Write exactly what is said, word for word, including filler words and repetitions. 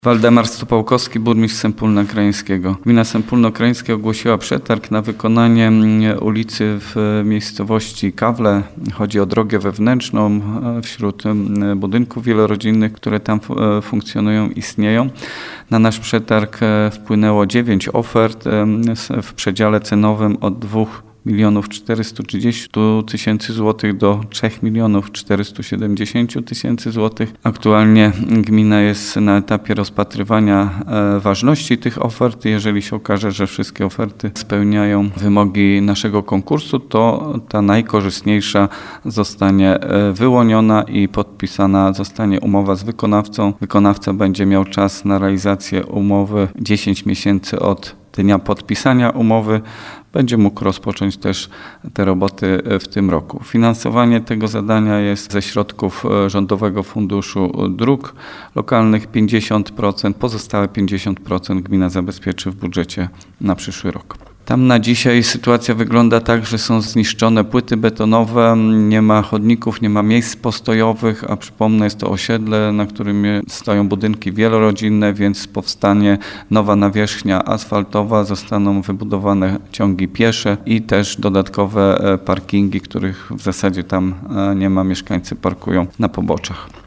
Waldemar Stupałkowski, burmistrz Sępólna Krajeńskiego. Gmina Sępólno Krajeńskie ogłosiła przetarg na wykonanie ulicy w miejscowości Kawle. Chodzi o drogę wewnętrzną wśród budynków wielorodzinnych, które tam funkcjonują, istnieją. Na nasz przetarg wpłynęło dziewięć ofert w przedziale cenowym od dwóch milionów czterysta trzydzieści tysięcy złotych do trzech milionów czterysta siedemdziesiąt tysięcy złotych. Aktualnie gmina jest na etapie rozpatrywania ważności tych ofert. Jeżeli się okaże, że wszystkie oferty spełniają wymogi naszego konkursu, to ta najkorzystniejsza zostanie wyłoniona i podpisana zostanie umowa z wykonawcą. Wykonawca będzie miał czas na realizację umowy dziesięć miesięcy od dnia podpisania umowy. Będzie mógł rozpocząć też te roboty w tym roku. Finansowanie tego zadania jest ze środków Rządowego Funduszu Dróg Lokalnych pięćdziesiąt procent, pozostałe pięćdziesiąt procent gmina zabezpieczy w budżecie na przyszły rok. Tam na dzisiaj sytuacja wygląda tak, że są zniszczone płyty betonowe, nie ma chodników, nie ma miejsc postojowych, a przypomnę, jest to osiedle, na którym stoją budynki wielorodzinne, więc powstanie nowa nawierzchnia asfaltowa, zostaną wybudowane ciągi piesze i też dodatkowe parkingi, których w zasadzie tam nie ma, mieszkańcy parkują na poboczach.